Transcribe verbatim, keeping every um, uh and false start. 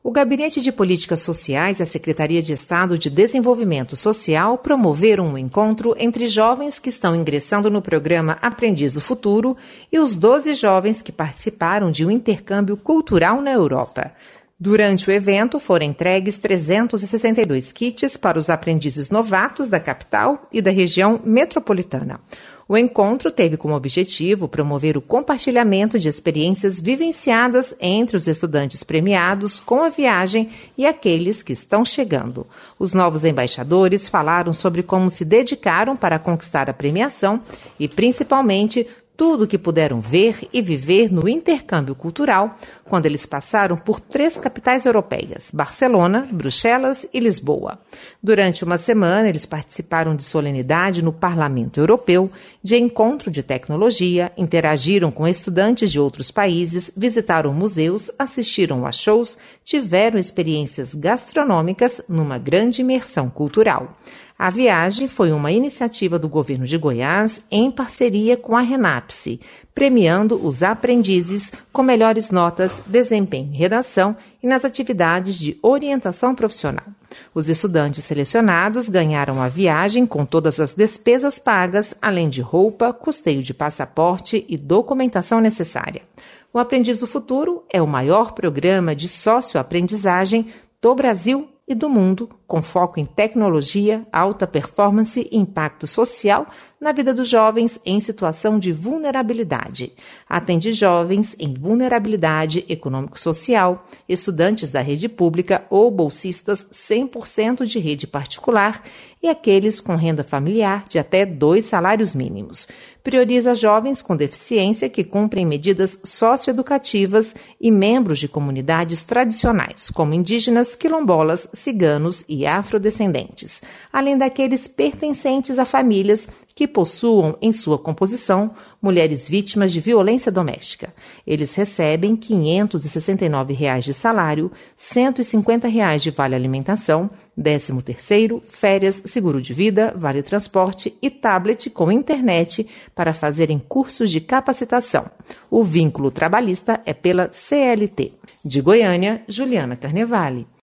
O Gabinete de Políticas Sociais e a Secretaria de Estado de Desenvolvimento Social promoveram um encontro entre jovens que estão ingressando no programa Aprendiz do Futuro e os doze jovens que participaram de um intercâmbio cultural na Europa. Durante o evento, foram entregues trezentos e sessenta e dois kits para os aprendizes novatos da capital e da região metropolitana. O encontro teve como objetivo promover o compartilhamento de experiências vivenciadas entre os estudantes premiados com a viagem e aqueles que estão chegando. Os novos embaixadores falaram sobre como se dedicaram para conquistar a premiação e, principalmente, tudo o que puderam ver e viver no intercâmbio cultural quando eles passaram por três capitais europeias, Barcelona, Bruxelas e Lisboa. Durante uma semana, eles participaram de solenidade no Parlamento Europeu, de encontro de tecnologia, interagiram com estudantes de outros países, visitaram museus, assistiram a shows, tiveram experiências gastronômicas numa grande imersão cultural. A viagem foi uma iniciativa do governo de Goiás em parceria com a Renapse, premiando os aprendizes com melhores notas, desempenho em redação e nas atividades de orientação profissional. Os estudantes selecionados ganharam a viagem com todas as despesas pagas, além de roupa, custeio de passaporte e documentação necessária. O Aprendiz do Futuro é o maior programa de socioaprendizagem do Brasil e do mundo, com foco em tecnologia, alta performance e impacto social na vida dos jovens em situação de vulnerabilidade. Atende jovens em vulnerabilidade econômico-social, estudantes da rede pública ou bolsistas cem por cento de rede particular e aqueles com renda familiar de até dois salários mínimos. Prioriza jovens com deficiência que cumprem medidas socioeducativas e membros de comunidades tradicionais, como indígenas, quilombolas, ciganos e afrodescendentes, além daqueles pertencentes a famílias que possuam em sua composição mulheres vítimas de violência doméstica. Eles recebem quinhentos e sessenta e nove reais de salário, cento e cinquenta reais de vale-alimentação, décimo terceiro, férias, seguro de vida, vale-transporte e tablet com internet para fazerem cursos de capacitação. O vínculo trabalhista é pela C L T. De Goiânia, Juliana Carnevale.